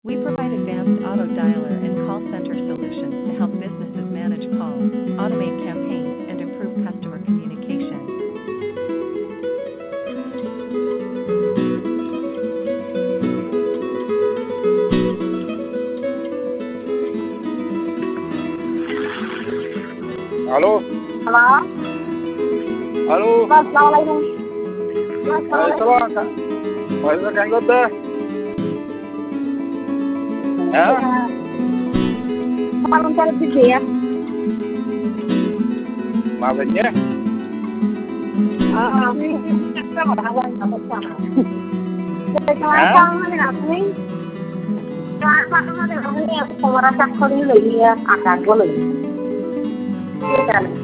We provide advanced auto dialer and call center solutions to help businesses manage calls, automate campaigns, and improve customer communication. Alo, Halo, alo. Mas, assalamualaikum. Mas, Waalaikumsalam, Kak. Waalaikumsalam, Kang Gota. Ya, Malam cari video ya. maksudnya Ini kita berhawan sama sama. Sekarang ini aku ini aku merasa kali lagi ya, akan boleh. Kita